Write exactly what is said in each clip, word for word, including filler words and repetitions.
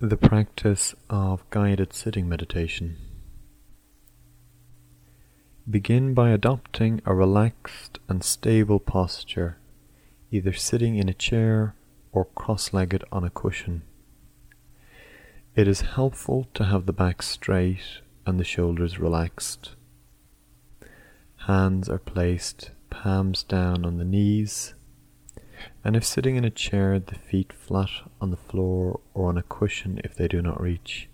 The practice of guided sitting meditation. Begin by adopting a relaxed and stable posture, either sitting in a chair or cross-legged on a cushion. It is helpful to have the back straight and the shoulders relaxed. Hands are placed palms down on the knees, and if sitting in a chair, the feet flat on the floor or on a cushion if they do not reach.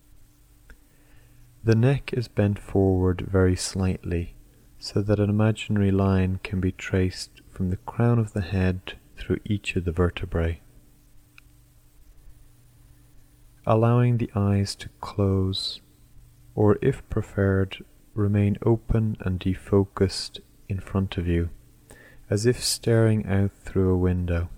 The neck is bent forward very slightly so that an imaginary line can be traced from the crown of the head through each of the vertebrae. Allowing the eyes to close, or if preferred, remain open and defocused in front of you, as if staring out through a window.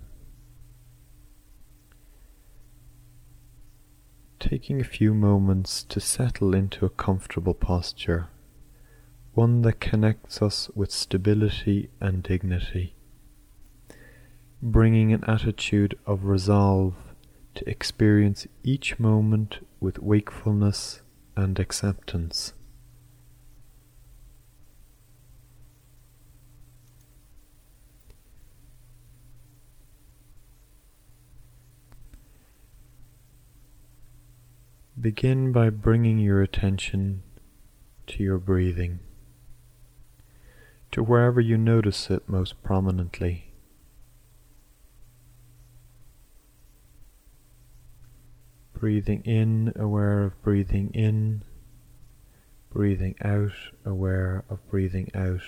Taking a few moments to settle into a comfortable posture, one that connects us with stability and dignity, bringing an attitude of resolve to experience each moment with wakefulness and acceptance. Begin by bringing your attention to your breathing, to wherever you notice it most prominently. Breathing in, aware of breathing in, breathing out, aware of breathing out.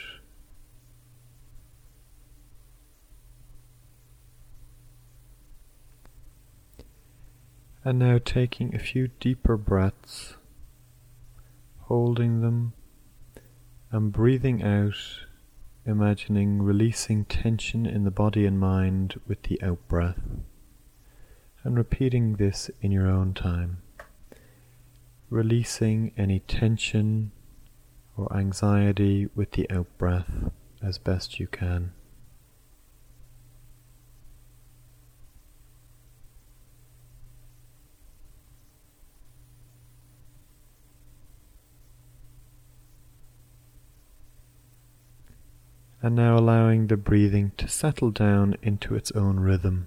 And now taking a few deeper breaths, holding them and breathing out, imagining releasing tension in the body and mind with the out-breath, and repeating this in your own time, releasing any tension or anxiety with the out-breath as best you can. And now allowing the breathing to settle down into its own rhythm.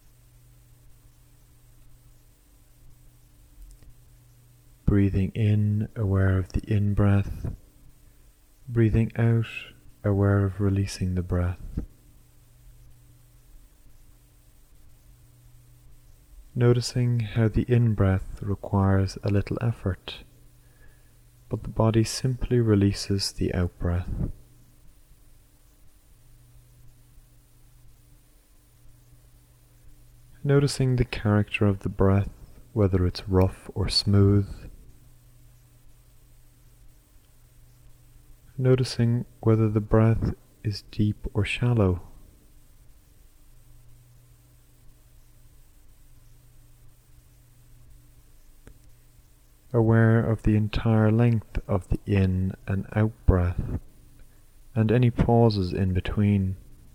Breathing in, aware of the in-breath. Breathing out, aware of releasing the breath. Noticing how the in-breath requires a little effort, but the body simply releases the out-breath. Noticing the character of the breath, whether it's rough or smooth. Noticing whether the breath is deep or shallow. Aware of the entire length of the in and out breath, and any pauses in between.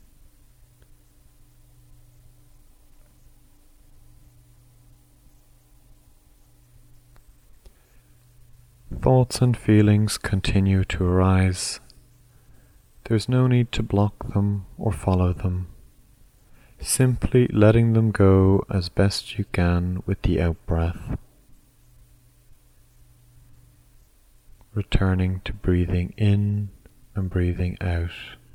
Thoughts and feelings continue to arise. There's no need to block them or follow them, simply letting them go as best you can with the out-breath. Returning to breathing in and breathing out.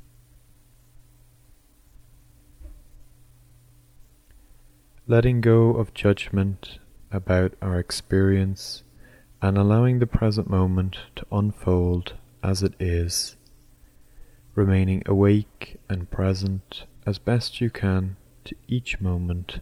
Letting go of judgment about our experience and allowing the present moment to unfold as it is, remaining awake and present as best you can to each moment.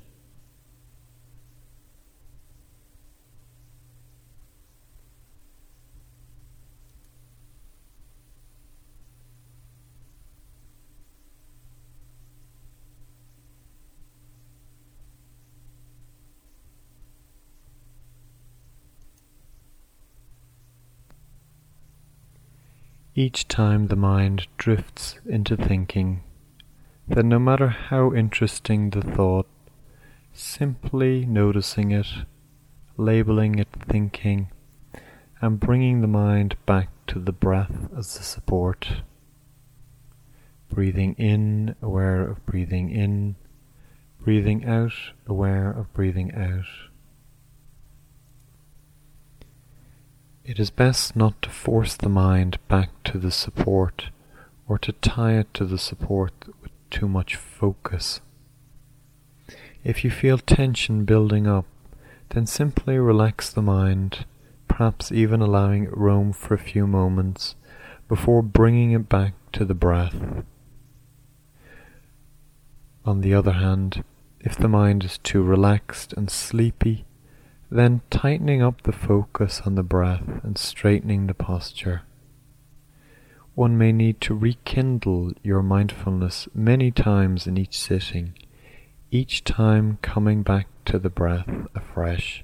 Each time the mind drifts into thinking, then no matter how interesting the thought, simply noticing it, labeling it thinking, and bringing the mind back to the breath as the support. Breathing in, aware of breathing in. Breathing out, aware of breathing out. It is best not to force the mind back to the support, or to tie it to the support with too much focus. If you feel tension building up, then simply relax the mind, perhaps even allowing it roam for a few moments before bringing it back to the breath. On the other hand, if the mind is too relaxed and sleepy, then tightening up the focus on the breath and straightening the posture. One may need to rekindle your mindfulness many times in each sitting, each time coming back to the breath afresh.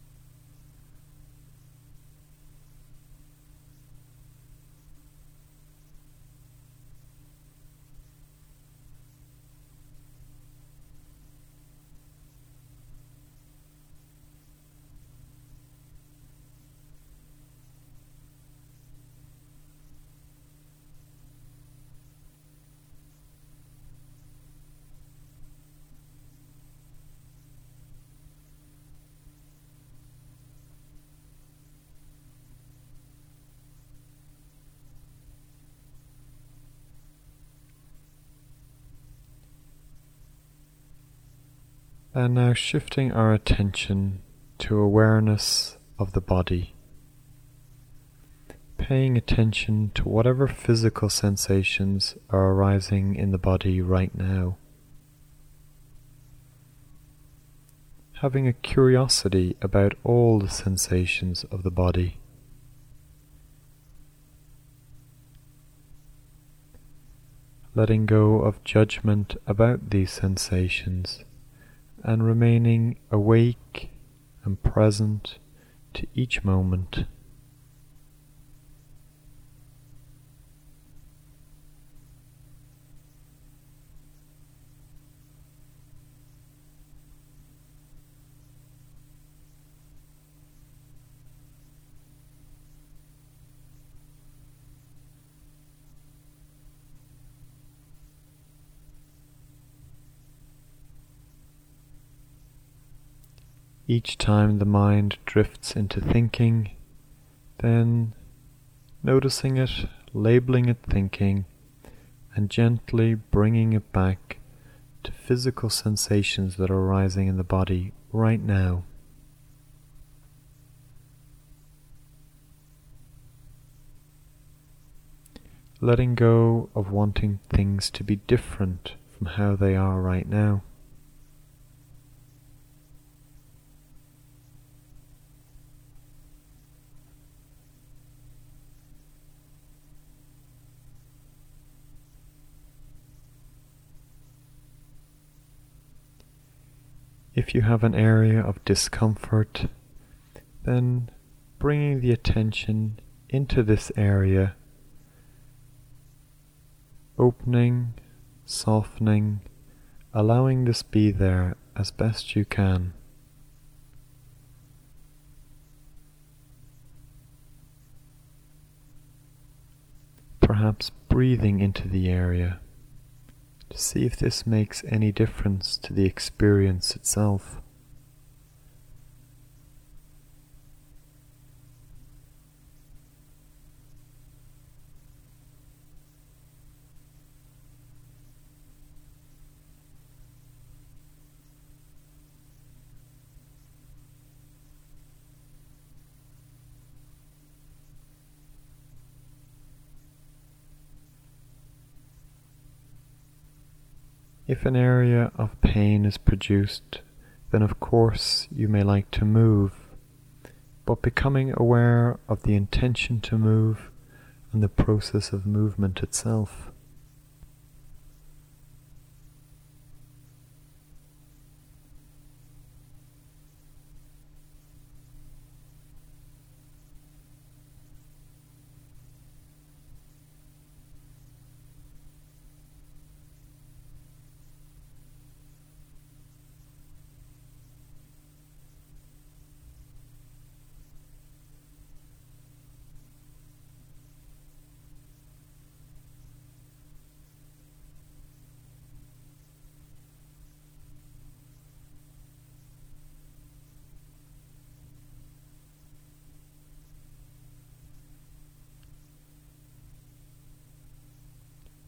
And now shifting our attention to awareness of the body, paying attention to whatever physical sensations are arising in the body right now. Having a curiosity about all the sensations of the body. Letting go of judgment about these sensations, and remaining awake and present to each moment. Each time the mind drifts into thinking, then noticing it, labeling it thinking, and gently bringing it back to physical sensations that are arising in the body right now. Letting go of wanting things to be different from how they are right now. If you have an area of discomfort, then bringing the attention into this area, opening, softening, allowing this be there as best you can. Perhaps breathing into the area, to see if this makes any difference to the experience itself. If an area of pain is produced, then of course you may like to move, but becoming aware of the intention to move and the process of movement itself.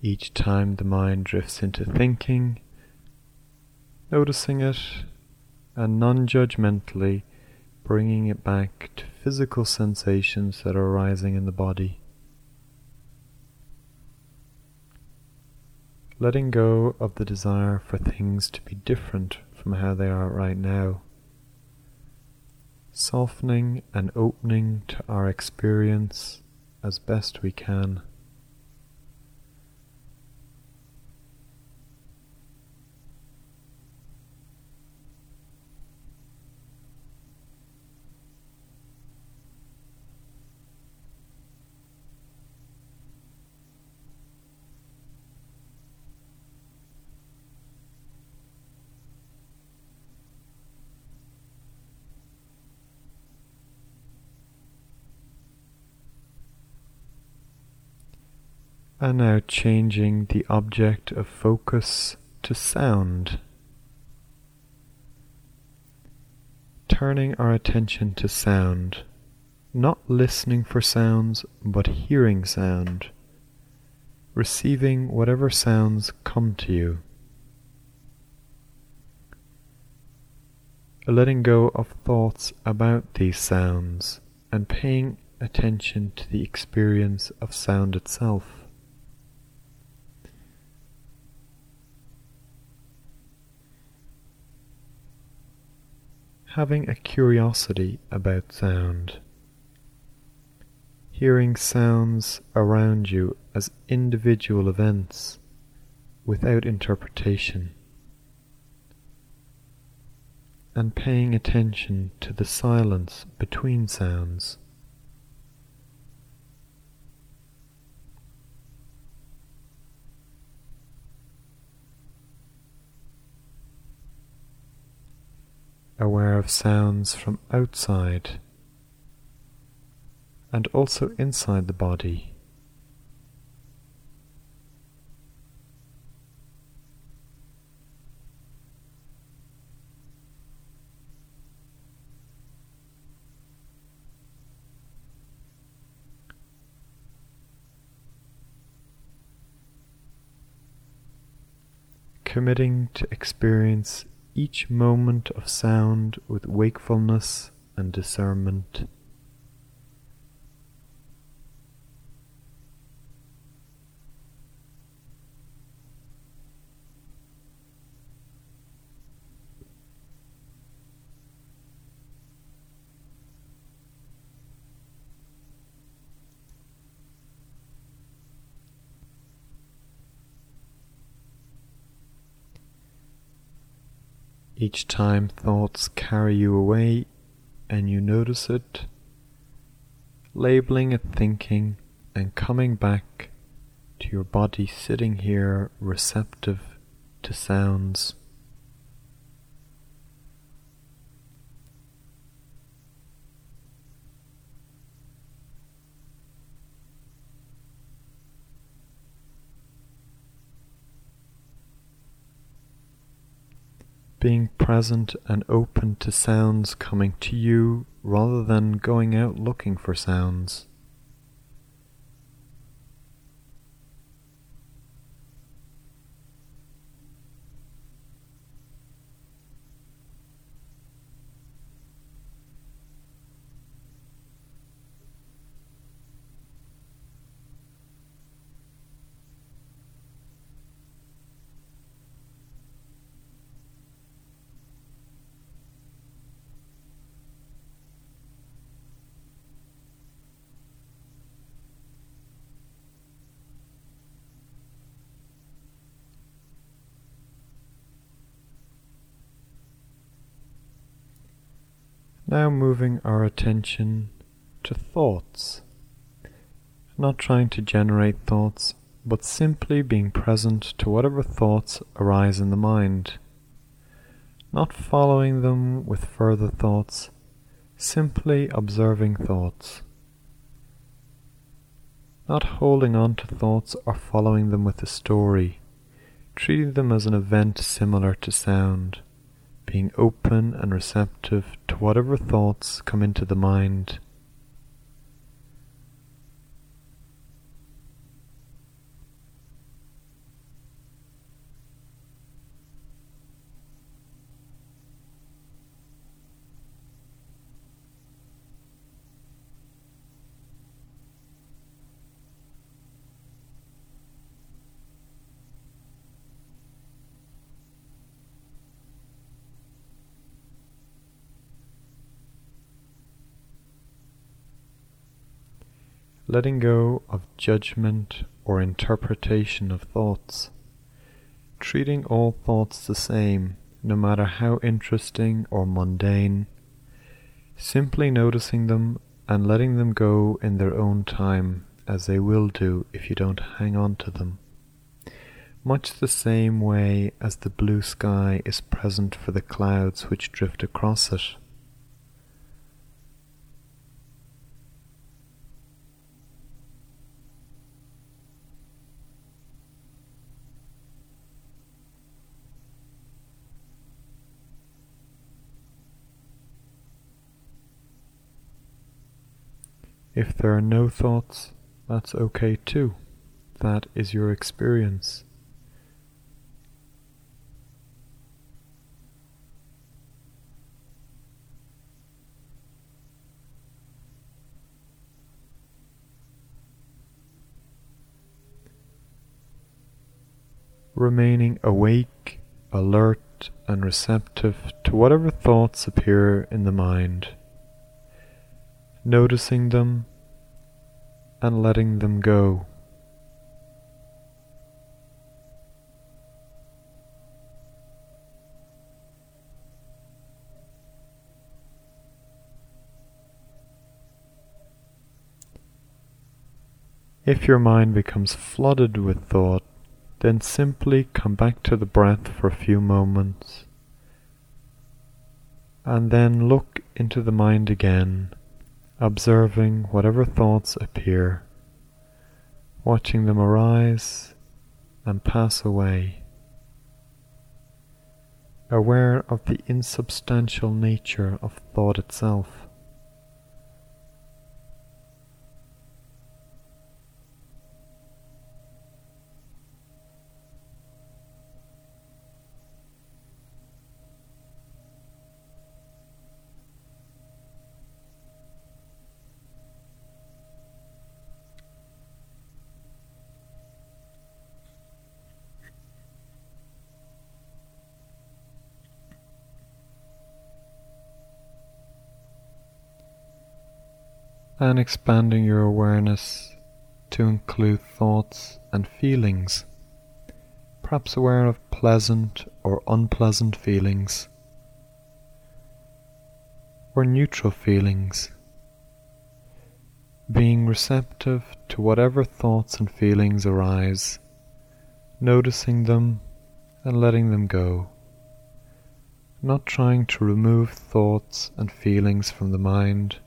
Each time the mind drifts into thinking, noticing it and non-judgmentally bringing it back to physical sensations that are arising in the body. Letting go of the desire for things to be different from how they are right now. Softening and opening to our experience as best we can. And now changing the object of focus to sound. Turning our attention to sound, not listening for sounds, but hearing sound, receiving whatever sounds come to you. Letting go of thoughts about these sounds and paying attention to the experience of sound itself. Having a curiosity about sound, hearing sounds around you as individual events without interpretation, and paying attention to the silence between sounds. Aware of sounds from outside and also inside the body. Committing to experience each moment of sound with wakefulness and discernment. Each time thoughts carry you away and you notice it, labeling it thinking and coming back to your body sitting here receptive to sounds. Being present and open to sounds coming to you rather than going out looking for sounds. Now moving our attention to thoughts, not trying to generate thoughts, but simply being present to whatever thoughts arise in the mind, not following them with further thoughts, simply observing thoughts, not holding on to thoughts or following them with a story, treating them as an event similar to sound, being open and receptive to whatever thoughts come into the mind. letting go of judgment or interpretation of thoughts, treating all thoughts the same, no matter how interesting or mundane, simply noticing them and letting them go in their own time, as they will do if you don't hang on to them. Much the same way as the blue sky is present for the clouds which drift across it. If there are no thoughts, that's okay too. That is your experience. Remaining awake, alert, and receptive to whatever thoughts appear in the mind, noticing them and letting them go. If your mind becomes flooded with thought, then simply come back to the breath for a few moments, and then look into the mind again, observing whatever thoughts appear, watching them arise and pass away, aware of the insubstantial nature of thought itself. And expanding your awareness to include thoughts and feelings, perhaps aware of pleasant or unpleasant feelings, or neutral feelings, being receptive to whatever thoughts and feelings arise, noticing them and letting them go, not trying to remove thoughts and feelings from the mind,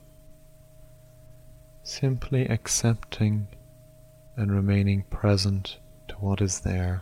simply accepting and remaining present to what is there.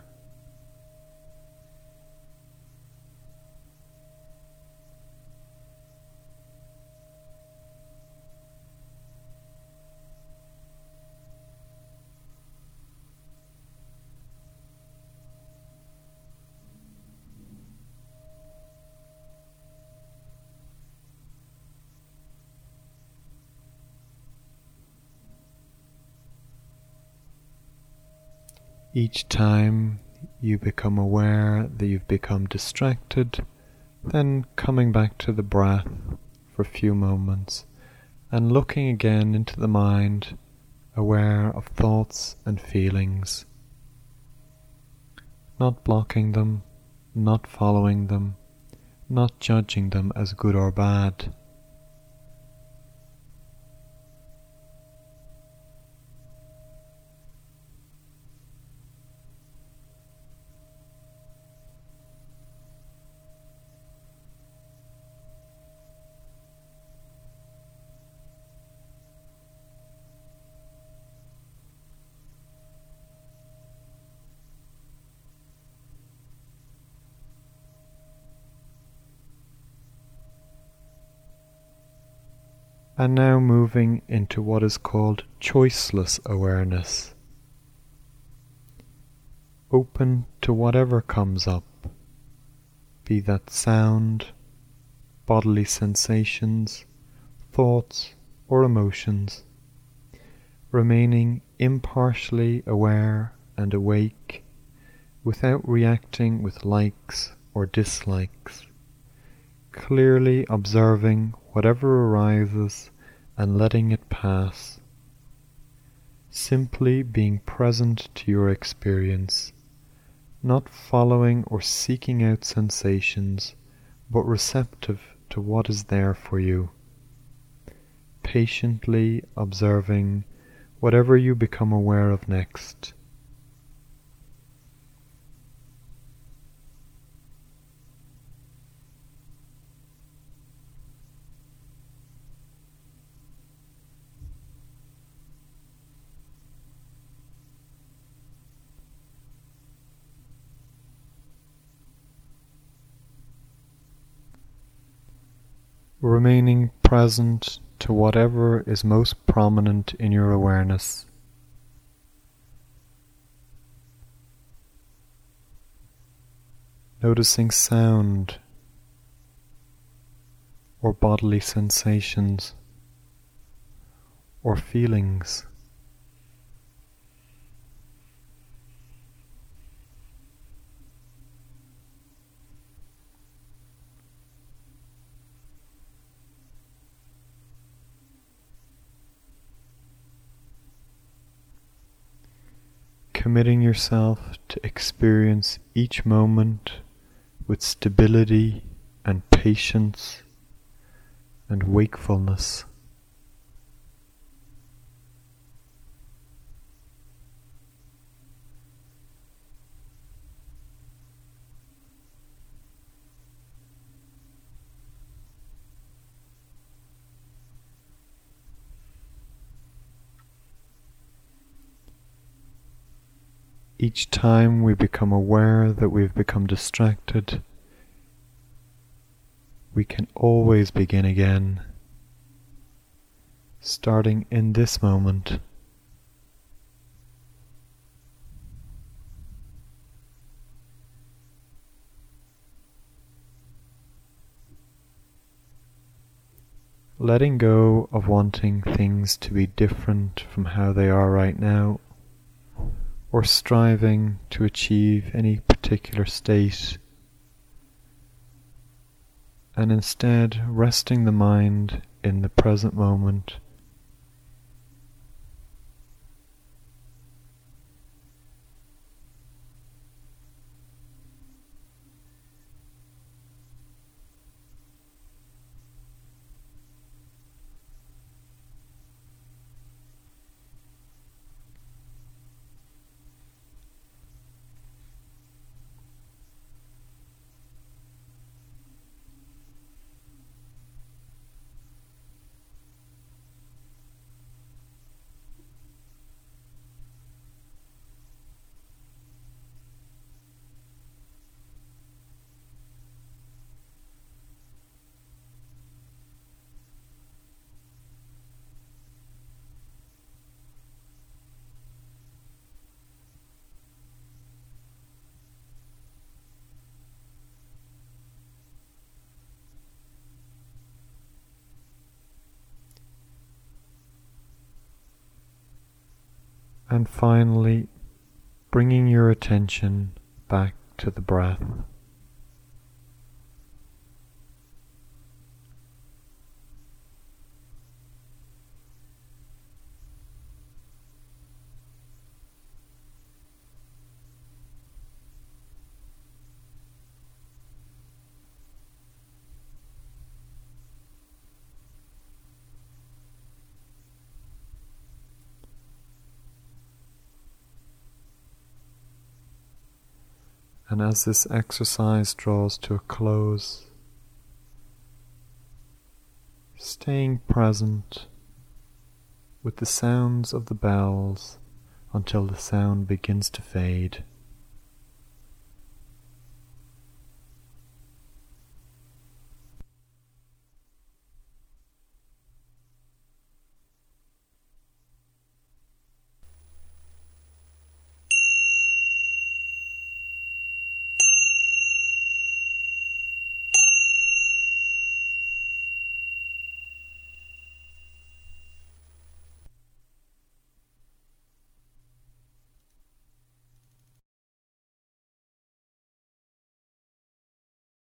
Each time you become aware that you've become distracted, then coming back to the breath for a few moments and looking again into the mind, aware of thoughts and feelings, not blocking them, not following them, not judging them as good or bad. And now moving into what is called choiceless awareness. Open to whatever comes up, be that sound, bodily sensations, thoughts or emotions, remaining impartially aware and awake without reacting with likes or dislikes, clearly observing whatever arises and letting it pass, simply being present to your experience, not following or seeking out sensations, but receptive to what is there for you, patiently observing whatever you become aware of next. Remaining present to whatever is most prominent in your awareness. Noticing sound or bodily sensations or feelings. Committing yourself to experience each moment with stability and patience and wakefulness. Each time we become aware that we've become distracted, we can always begin again, starting in this moment. Letting go of wanting things to be different from how they are right now, or striving to achieve any particular state, and instead resting the mind in the present moment. And finally, bringing your attention back to the breath. And as this exercise draws to a close, staying present with the sounds of the bells until the sound begins to fade.